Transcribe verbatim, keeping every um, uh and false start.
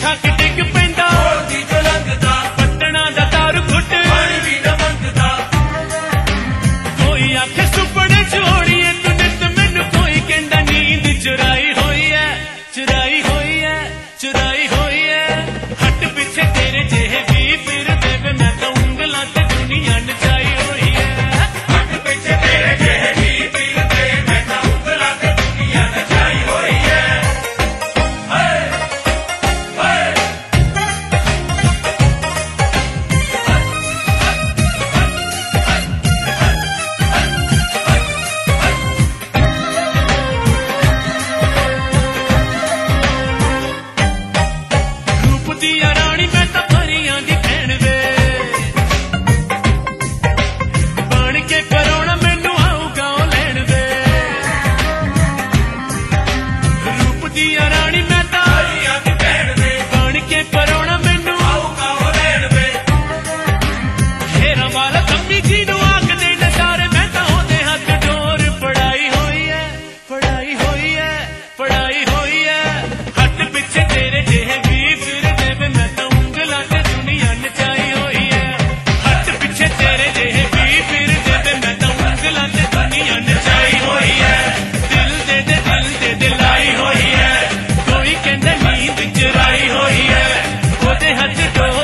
ਥੱਕ ਡਿੱਗ ਪੈਂਦਾ ਹੋਲਦੀ ਜੋ ਲੰਘਦਾ ਪੱਟਣਾ ਦਾ ਦਾਰੂ ਘੁੱਟ ਪਾਣੀ ਵੀ ਨਾ ਮੰਗਦਾ ਕੋਈ ਆਖੇ ਸੁਪਨੇ ਚੋੜੀਏ ਤੂੰ ਨਿੱਤ ਮੈਨੂੰ ਕੋਈ ਕਹਿੰਦਾ ਨੀਂਦ ਚੁਰਾਈ ਹੋਈ ਐ ਚੁਰਾਈ ਹੋਈ ਐ ਚੁਰਾਈ ਹੋਈ ਐ ਹੱਟ ਪਿੱਛੇ ਤੇਰੇ ਜਿਹੇ ਵੀ ਫਿਰਦੇ ਵੇ ਮੈਂ ਤਾਂ ਉਂਗਲਾਂ ਤੇ ਦੁਨੀਆ ਨਚਾਈ ਹੋਈ ਐ ਹੱਥ ਪਿੱਛੇ ਤੇਰੇ ਜਿਹੇ ਵੀ ਫਿਰਦੇ ਮੈਂ ਤਾਂ ਉਂਗਲਾਂ ਤੇ ਦੁਨੀਆ ਨਚਾਈ ਹੋਈ ਐ ਹਾਏ ਹਾਏ ਰੂਪ ਦੀ ਰਾਣੀ ਮੈਂ ਤਾਂ ਪਰੀਆਂ ਦੀ ਭੈਣ ਵੇ ਬਣ ਕੇ ਕਰਾਉਣਾ ਮੈਨੂੰ ਆਊਗਾ ਉਹ ਲੈਣ ਵੇ ਰੂਪ ਦੀ ਰਾਣੀ ਮੈਂ ਤਾਂ ਪਰੀਆਂ ਦੀ ਭੈਣ ਵੇ ਬਣ ਕੇ ਕਰਾਉਣਾ ਮੈਨੂੰ ਆਊਗਾ ਉਹ ਲੈਣ ਵੇ ਸ਼ੇਰਾਂ ਵਾਲਾ ਕੰਮੀ ਜੀ ਨੂੰ ਆਖਦੇ ਨਜ਼ਾਰੇ ਮੈਂ ਤਾਂ ਉਹਦੇ ਹੱਥ ਡੋਰ ਫੜਾਈ ਹੋਈ ਐ ਫੜਾਈ ਹੋਈ ਐ ਫੜਾਈ ਹੋਈ ਐ ਹੱਥ ਪਿੱਛੇ ਤੇਰੇ ਜਿਹੇ ਵੀ ਫਿਰਦੇ ਵੇ ਮੈਂ ਤਾਂ ਉਂਗਲਾਂ ਤੇ ਦੁਨੀਆ ਨਚਾਈ ਹੋਈ ਐ ਹੱਥ ਪਿੱਛੇ ਤੇਰੇ ਜਿਹੇ ਵੀ ਫਿਰਦੇ ਵੇ ਮੈਂ ਤਾਂ ਉਂਗਲਾਂ ਤੇ ਦੁਨੀਆ ਨਚਾਈ ਹੋਈ ਐ ਦਿਲ ਦੇ ਦੇ ਦਿਲ ਦੇ ਦਿਲਾਈ ਹੋਈ ਐ ਕੋਈ ਕਹਿੰਦਾ ਨੀਂਦ ਚੁਰਾਈ ਹੋਈ ਐ ਉਹਦੇ ਹੱਥ ਡੋਰ